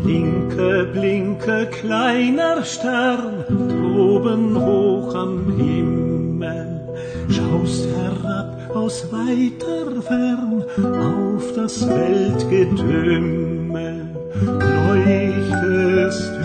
Blinke, blinke, kleiner Stern, droben hoch am Himmel, schaust herab aus weiter Fern auf das Weltgetümmel, leuchtest